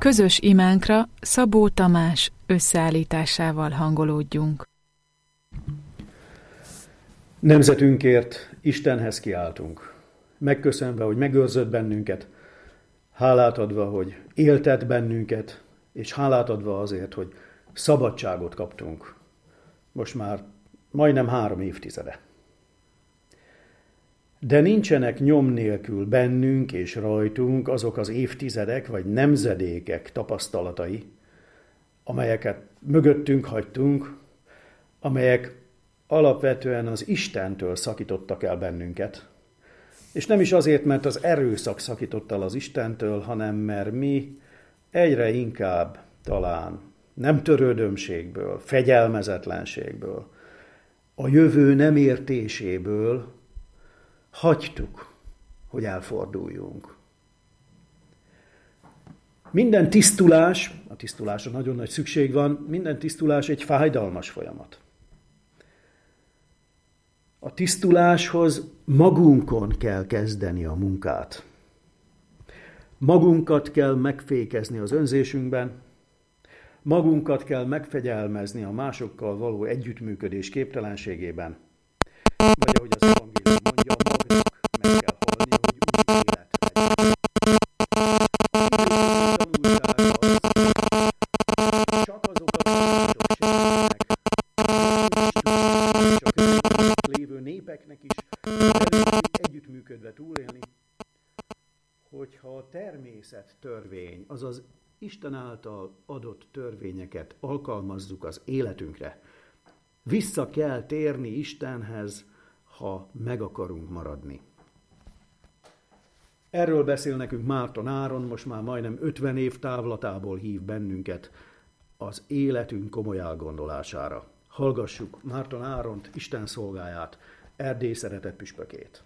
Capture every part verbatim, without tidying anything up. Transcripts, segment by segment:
Közös imánkra Szabó Tamás összeállításával hangolódjunk. Nemzetünkért Istenhez kiáltunk, megköszönve, hogy megőrzött bennünket, hálát adva, hogy éltet bennünket, és hálát adva azért, hogy szabadságot kaptunk. Most már majdnem három évtizede. De nincsenek nyom nélkül bennünk és rajtunk azok az évtizedek vagy nemzedékek tapasztalatai, amelyeket mögöttünk hagytunk, amelyek alapvetően az Istentől szakítottak el bennünket. És nem is azért, mert az erőszak szakított el az Istentől, hanem mert mi egyre inkább talán nem törődömségből, fegyelmezetlenségből, a jövő nem értéséből hagytuk, hogy elforduljunk. Minden tisztulás, a tisztulásra nagyon nagy szükség van, minden tisztulás egy fájdalmas folyamat. A tisztuláshoz magunkon kell kezdeni a munkát. Magunkat kell megfékezni az önzésünkben, magunkat kell megfegyelmezni a másokkal való együttműködés képtelenségében, vagy ahogy az evangélium mondja, a magnak meg kell halni, hogy új élet legyen. Csak azokat tanítottak segítnek, és a közöttünk lévő népeknek is együttműködve túlélni, hogyha a természet törvény, azaz Isten által adott törvényeket alkalmazzuk az életünkre, vissza kell térni Istenhez, ha meg akarunk maradni. Erről beszél nekünk Márton Áron, most már majdnem ötven év távlatából hív bennünket az életünk komoly elgondolására. Hallgassuk Márton Áront, Isten szolgáját, Erdély szeretett püspökét.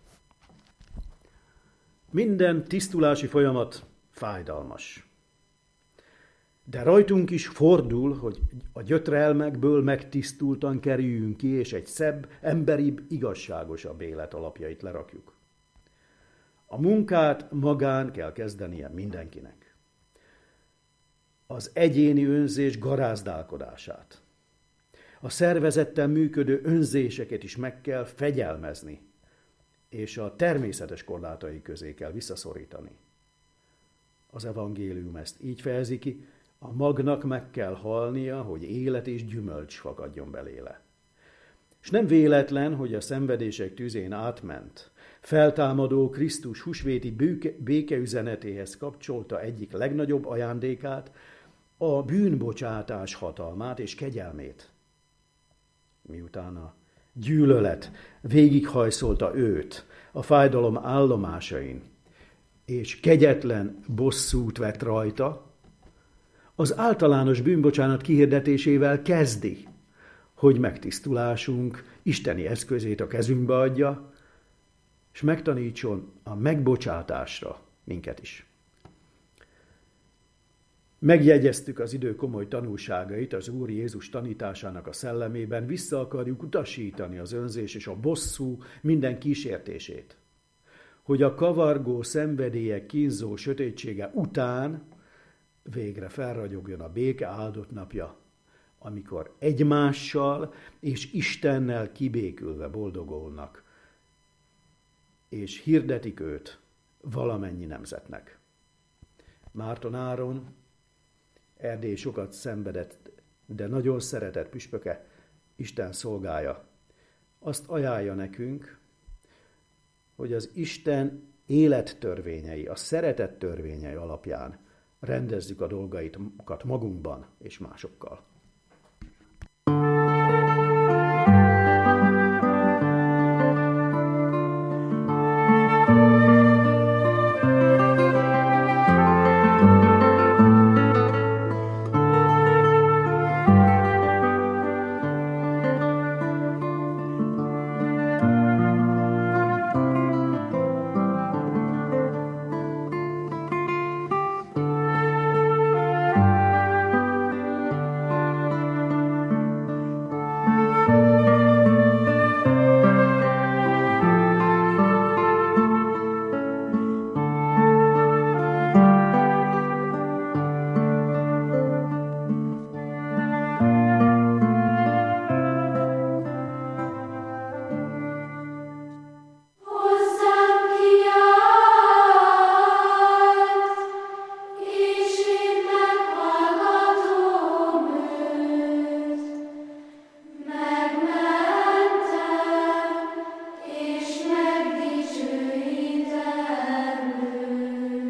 Minden tisztulási folyamat fájdalmas. De rajtunk is fordul, hogy a gyötrelmekből megtisztultan kerüljünk ki, és egy szebb, emberibb, igazságosabb élet alapjait lerakjuk. A munkát magán kell kezdenie mindenkinek. Az egyéni önzés garázdálkodását, a szervezetten működő önzéseket is meg kell fegyelmezni, és a természetes korlátai közé kell visszaszorítani. Az evangélium ezt így fejezi ki, a magnak meg kell halnia, hogy élet és gyümölcs fakadjon beléle. És nem véletlen, hogy a szenvedések tüzén átment, feltámadó Krisztus húsvéti békeüzenetéhez kapcsolta egyik legnagyobb ajándékát, a bűnbocsátás hatalmát és kegyelmét. Miután a gyűlölet végighajszolta őt a fájdalom állomásain, és kegyetlen bosszút vett rajta, az általános bűnbocsánat kihirdetésével kezdi, hogy megtisztulásunk isteni eszközét a kezünkbe adja, és megtanítson a megbocsátásra minket is. Megjegyeztük az idő komoly tanulságait az Úr Jézus tanításának a szellemében, vissza akarjuk utasítani az önzés és a bosszú minden kísértését, hogy a kavargó szenvedélyek kínzó sötétsége után végre felragyogjon a béke áldott napja, amikor egymással és Istennel kibékülve boldogulnak, és hirdetik őt valamennyi nemzetnek. Márton Áron, Erdély sokat szenvedett, de nagyon szeretett püspöke, Isten szolgája, azt ajánlja nekünk, hogy az Isten élettörvényei, a szeretet törvényei alapján rendezzük a dolgainkat magunkban és másokkal.